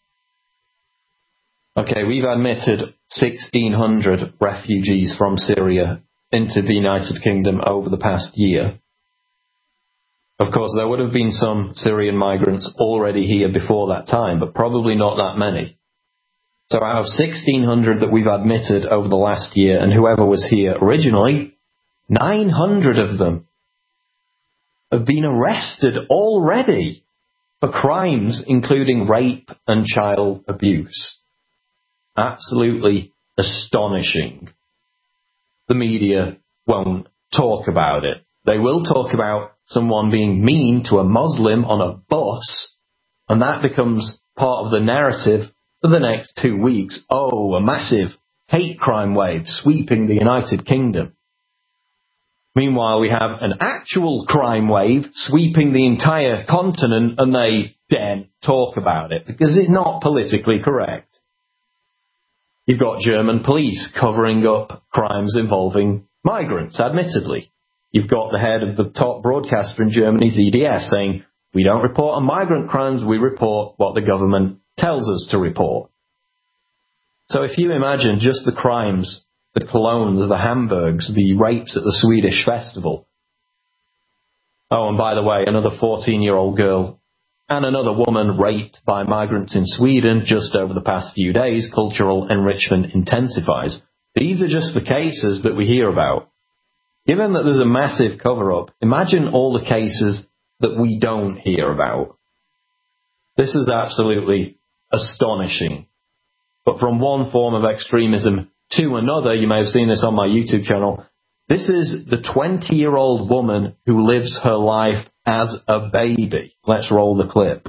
Okay, we've admitted 1,600 refugees from Syria into the United Kingdom over the past year. Of course, there would have been some Syrian migrants already here before that time, but probably not that many. So out of 1,600 that we've admitted over the last year, and whoever was here originally, 900 of them have been arrested already for crimes including rape and child abuse. Absolutely astonishing. The media won't talk about it. They will talk about someone being mean to a Muslim on a bus, and that becomes part of the narrative for the next 2 weeks. Oh, a massive hate crime wave sweeping the United Kingdom. Meanwhile, we have an actual crime wave sweeping the entire continent, and they daren't talk about it because it's not politically correct. You've got German police covering up crimes involving migrants, admittedly. You've got the head of the top broadcaster in Germany, ZDF, saying, we don't report on migrant crimes, we report what the government tells us to report. So if you imagine just the crimes, the colognes, the Hamburgs, the rapes at the Swedish festival. Oh, and by the way, another 14-year-old girl and another woman raped by migrants in Sweden just over the past few days. Cultural enrichment intensifies. These are just the cases that we hear about. Given that there's a massive cover-up, imagine all the cases that we don't hear about. This is absolutely astonishing. But from one form of extremism to another, you may have seen this on my YouTube channel, this is the 20-year-old woman who lives her life as a baby. Let's roll the clip.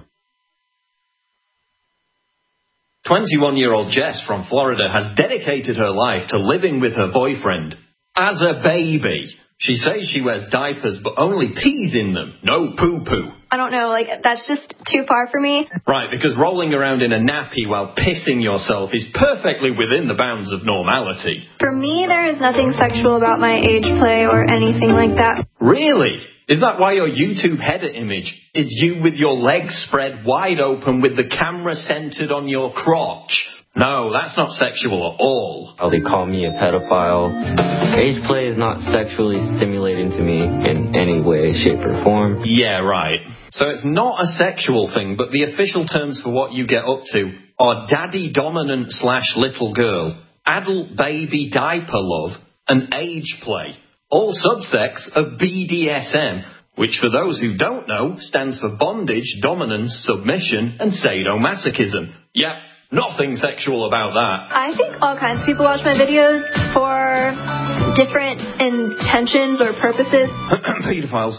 21-year-old Jess from Florida has dedicated her life to living with her boyfriend as a baby. She says she wears diapers, but only pees in them. No poo-poo. I don't know, that's just too far for me. Right, because rolling around in a nappy while pissing yourself is perfectly within the bounds of normality. For me, there is nothing sexual about my age play or anything like that. Really? Is that why your YouTube header image is you with your legs spread wide open with the camera centered on your crotch? No, that's not sexual at all. They call me a pedophile. Age play is not sexually stimulating to me in any way, shape, or form. Yeah, right. So it's not a sexual thing, but the official terms for what you get up to are daddy dominant / little girl, adult baby diaper love, and age play. All subsects of BDSM, which for those who don't know stands for bondage, dominance, submission, and sadomasochism. Yep. Nothing sexual about that. I think all kinds of people watch my videos for different intentions or purposes. Pedophiles.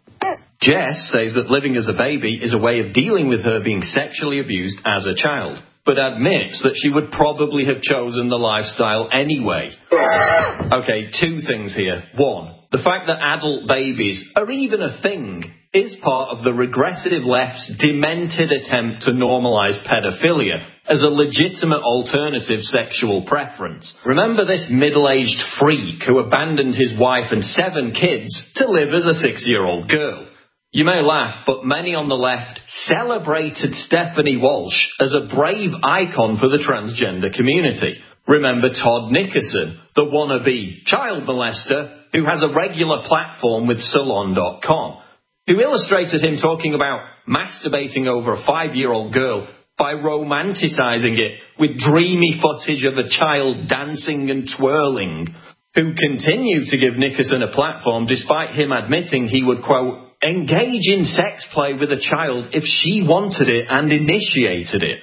Jess says that living as a baby is a way of dealing with her being sexually abused as a child, but admits that she would probably have chosen the lifestyle anyway. Okay, two things here. One, the fact that adult babies are even a thing is part of the regressive left's demented attempt to normalise pedophilia as a legitimate alternative sexual preference. Remember this middle-aged freak who abandoned his wife and 7 kids to live as a 6-year-old girl. You may laugh, but many on the left celebrated Stephanie Walsh as a brave icon for the transgender community. Remember Todd Nickerson, the wannabe child molester who has a regular platform with Salon.com, who illustrated him talking about masturbating over a 5-year-old girl by romanticizing it with dreamy footage of a child dancing and twirling, who continued to give Nickerson a platform despite him admitting he would, quote, engage in sex play with a child if she wanted it and initiated it.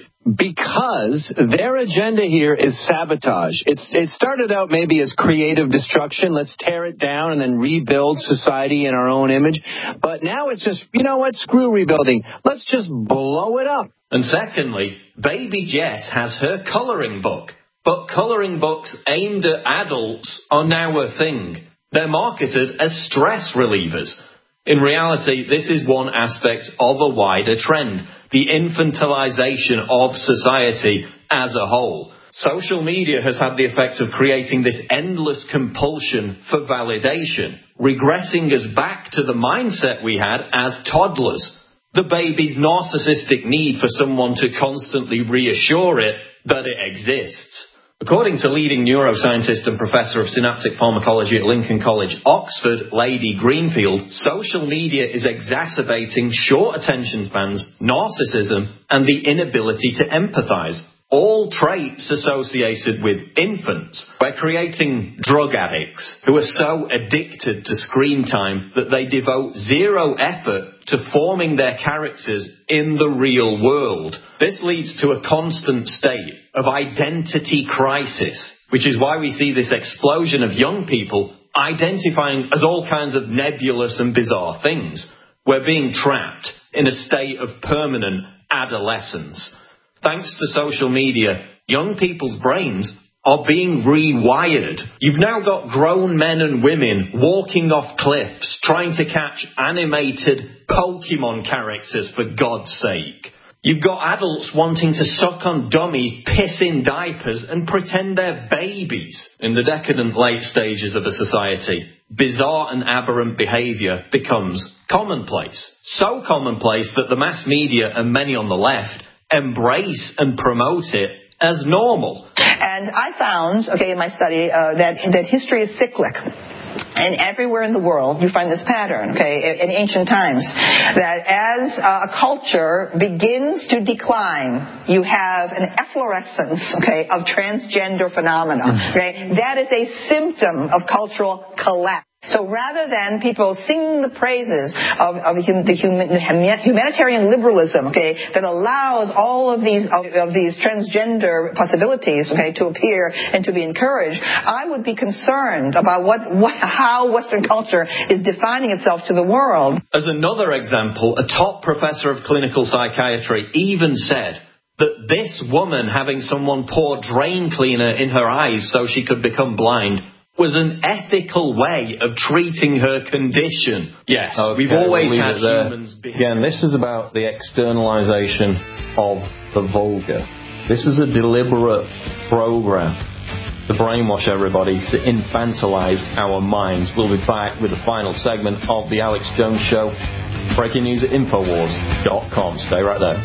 Because their agenda here is sabotage. It started out maybe as creative destruction. Let's tear it down and then rebuild society in our own image. But now it's just, you know what, screw rebuilding. Let's just blow it up. And secondly, baby Jess has her colouring book. But colouring books aimed at adults are now a thing. They're marketed as stress relievers. In reality, this is one aspect of a wider trend, the infantilization of society as a whole. Social media has had the effect of creating this endless compulsion for validation, regressing us back to the mindset we had as toddlers. The baby's narcissistic need for someone to constantly reassure it that it exists. According to leading neuroscientist and professor of synaptic pharmacology at Lincoln College, Oxford, Lady Greenfield, social media is exacerbating short attention spans, narcissism, and the inability to empathize. All traits associated with infants. We're creating drug addicts who are so addicted to screen time that they devote zero effort to forming their characters in the real world. This leads to a constant state of identity crisis, which is why we see this explosion of young people identifying as all kinds of nebulous and bizarre things. We're being trapped in a state of permanent adolescence. Thanks to social media, young people's brains are being rewired. You've now got grown men and women walking off cliffs trying to catch animated Pokemon characters, for God's sake. You've got adults wanting to suck on dummies, piss in diapers, and pretend they're babies. In the decadent late stages of a society, bizarre and aberrant behaviour becomes commonplace. So commonplace that the mass media and many on the left embrace and promote it as normal. And I found, in my study, that history is cyclic. And everywhere in the world, you find this pattern, in ancient times, that as a culture begins to decline, you have an efflorescence, of transgender phenomena, That is a symptom of cultural collapse. So rather than people singing the praises of the humanitarian liberalism, that allows all of these transgender possibilities, to appear and to be encouraged, I would be concerned about how Western culture is defining itself to the world. As another example, a top professor of clinical psychiatry even said that this woman having someone pour drain cleaner in her eyes so she could become blind was an ethical way of treating her condition. Yes, we've always had humans... Again, this is about the externalization of the vulgar. This is a deliberate program to brainwash everybody, to infantilize our minds. We'll be back with the final segment of the Alex Jones Show. Breaking news at Infowars.com. Stay right there.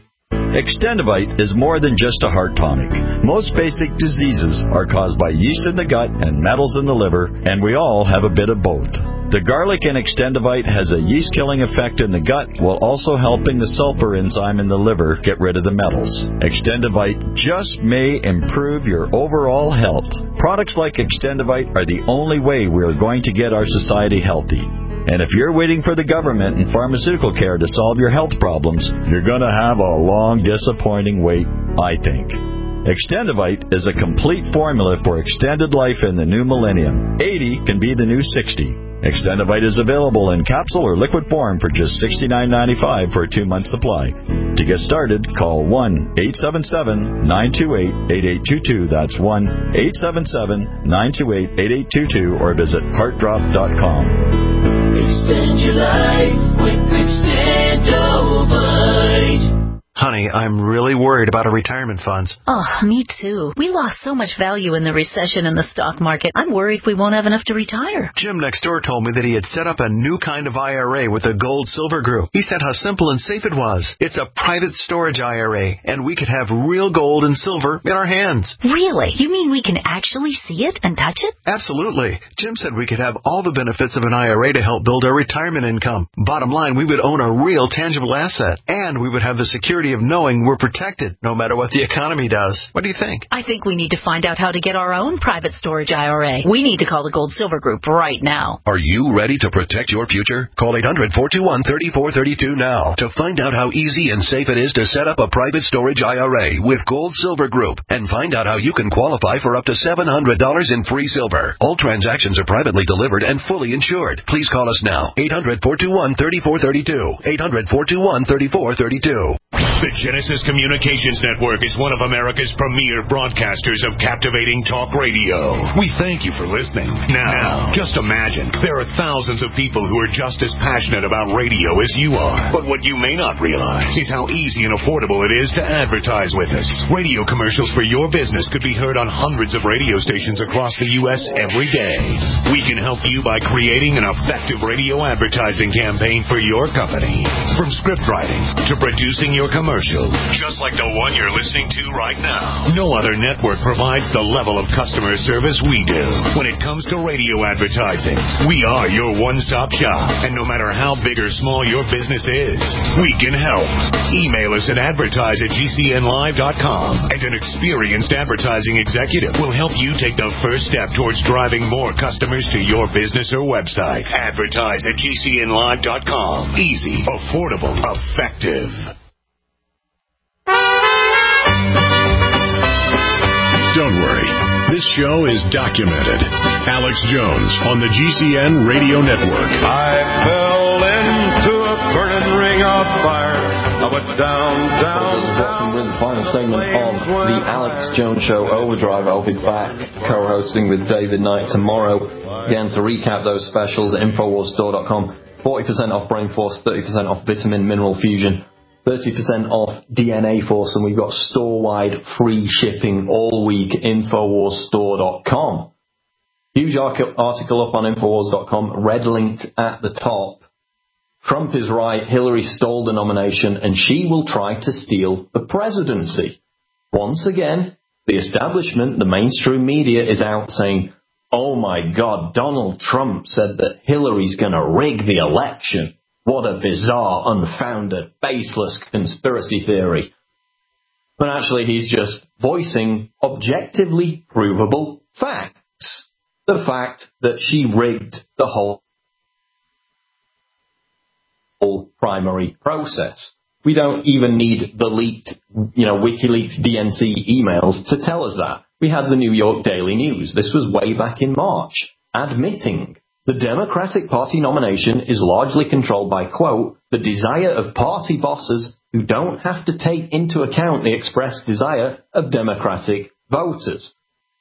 Extendivite is more than just a heart tonic. Most basic diseases are caused by yeast in the gut and metals in the liver, and we all have a bit of both. The garlic in Extendivite has a yeast-killing effect in the gut while also helping the sulfur enzyme in the liver get rid of the metals. Extendivite just may improve your overall health. Products like Extendivite are the only way we are going to get our society healthy. And if you're waiting for the government and pharmaceutical care to solve your health problems, you're going to have a long, disappointing wait, I think. Extendivite is a complete formula for extended life in the new millennium. 80 can be the new 60. Extendivite is available in capsule or liquid form for just $69.95 for a 2-month supply. To get started, call 1-877-928-8822. That's 1-877-928-8822 or visit heartdrop.com. Extend your life with Extendivite. Honey, I'm really worried about our retirement funds. Oh, me too. We lost so much value in the recession in the stock market. I'm worried we won't have enough to retire. Jim next door told me that he had set up a new kind of IRA with the Gold Silver Group. He said how simple and safe it was. It's a private storage IRA, and we could have real gold and silver in our hands. Really? You mean we can actually see it and touch it? Absolutely. Jim said we could have all the benefits of an IRA to help build our retirement income. Bottom line, we would own a real tangible asset, and we would have the security of knowing we're protected no matter what the economy does. What do you think? I think we need to find out how to get our own private storage IRA. We need to call the Gold Silver Group right now. Are you ready to protect your future? Call 800-421-3432 now to find out how easy and safe it is to set up a private storage IRA with Gold Silver Group and find out how you can qualify for up to $700 in free silver. All transactions are privately delivered and fully insured. Please call us now. 800-421-3432. 800-421-3432. The Genesis Communications Network is one of America's premier broadcasters of captivating talk radio. We thank you for listening. Now, just imagine, there are thousands of people who are just as passionate about radio as you are. But what you may not realize is how easy and affordable it is to advertise with us. Radio commercials for your business could be heard on hundreds of radio stations across the U.S. every day. We can help you by creating an effective radio advertising campaign for your company. From script writing to producing your commercial, just like the one you're listening to right now. No other network provides the level of customer service we do. When it comes to radio advertising, we are your one-stop shop. And no matter how big or small your business is, we can help. Email us at advertise@gcnlive.com, and an experienced advertising executive will help you take the first step towards driving more customers to your business or website. Advertise@gcnlive.com. Easy, affordable, effective. Don't worry. This show is documented. Alex Jones on the GCN Radio Network. I fell into a burning ring of fire. Watson with the final segment of the Alex Jones Show Overdrive. I'll be back co-hosting with David Knight tomorrow. Again, to recap those specials, InfoWarsStore.com, 40% off Brain Force, 30% off Vitamin Mineral Fusion, 30% off DNA Force, and we've got store-wide free shipping all week, InfoWarsStore.com. Huge article up on InfoWars.com, red linked at the top. Trump is right, Hillary stole the nomination, and she will try to steal the presidency. Once again, the establishment, the mainstream media, is out saying, oh my God, Donald Trump said that Hillary's going to rig the election. What a bizarre, unfounded, baseless conspiracy theory. But actually, he's just voicing objectively provable facts. The fact that she rigged the whole primary process. We don't even need the leaked, WikiLeaks DNC emails to tell us that. We had the New York Daily News. This was way back in March, admitting the Democratic Party nomination is largely controlled by, quote, the desire of party bosses who don't have to take into account the expressed desire of Democratic voters.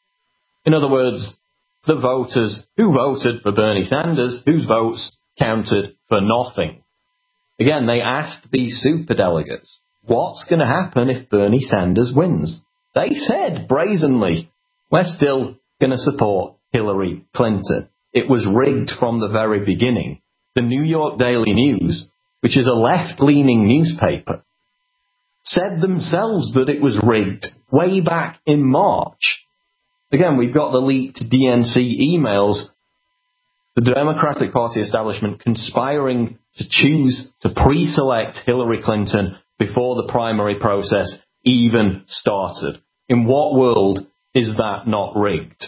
In other words, the voters who voted for Bernie Sanders, whose votes counted for nothing. Again, they asked these superdelegates, what's going to happen if Bernie Sanders wins? They said brazenly, we're still going to support Hillary Clinton. It was rigged from the very beginning. The New York Daily News, which is a left-leaning newspaper, said themselves that it was rigged way back in March. Again, we've got the leaked DNC emails, the Democratic Party establishment conspiring to choose to pre-select Hillary Clinton before the primary process even started. In what world is that not rigged?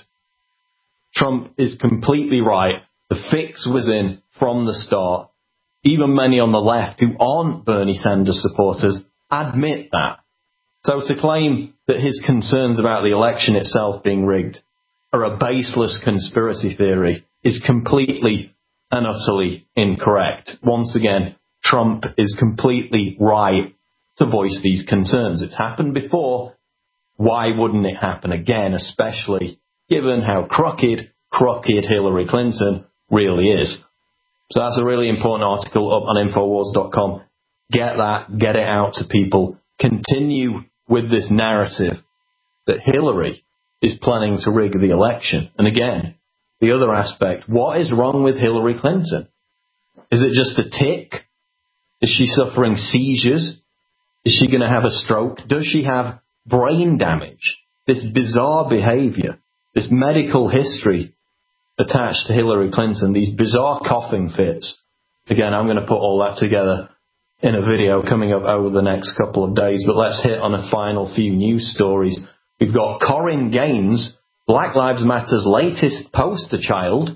Trump is completely right. The fix was in from the start. Even many on the left who aren't Bernie Sanders supporters admit that. So to claim that his concerns about the election itself being rigged are a baseless conspiracy theory is completely and utterly incorrect. Once again, Trump is completely right to voice these concerns. It's happened before. Why wouldn't it happen again, especially given how crooked Hillary Clinton really is? So that's a really important article up on Infowars.com. Get that, get it out to people. Continue with this narrative that Hillary is planning to rig the election. And again, the other aspect, what is wrong with Hillary Clinton? Is it just a tic? Is she suffering seizures? Is she going to have a stroke? Does she have brain damage? This bizarre behavior, this medical history attached to Hillary Clinton, these bizarre coughing fits. Again, I'm going to put all that together in a video coming up over the next couple of days, but let's hit on a final few news stories. We've got Corinne Gaines, Black Lives Matter's latest poster child,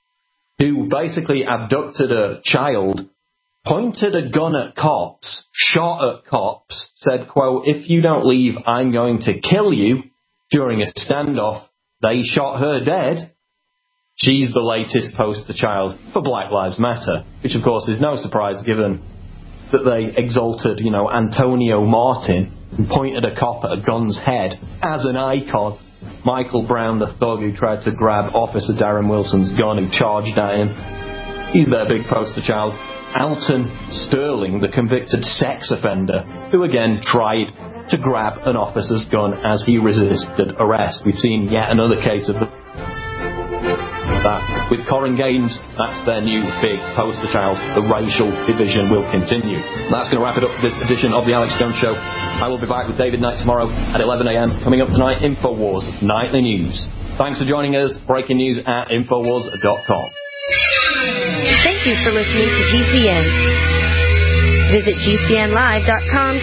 who basically abducted a child, pointed a gun at cops, shot at cops, said, quote, if you don't leave, I'm going to kill you. During a standoff, they shot her dead. She's the latest poster child for Black Lives Matter, which of course is no surprise given that they exalted, Antonio Martin, who pointed a cop at a gun's head as an icon. Michael Brown, the thug who tried to grab Officer Darren Wilson's gun, who charged at him. He's their big poster child. Alton Sterling, the convicted sex offender, who again tried to grab an officer's gun as he resisted arrest. We've seen yet another case of that. With Corinne Gaines, that's their new big poster child. The racial division will continue. That's going to wrap it up for this edition of the Alex Jones Show. I will be back with David Knight tomorrow at 11 a.m. Coming up tonight, InfoWars Nightly News. Thanks for joining us. Breaking news at Infowars.com. Thank you for listening to GCN. Visit GCNlive.com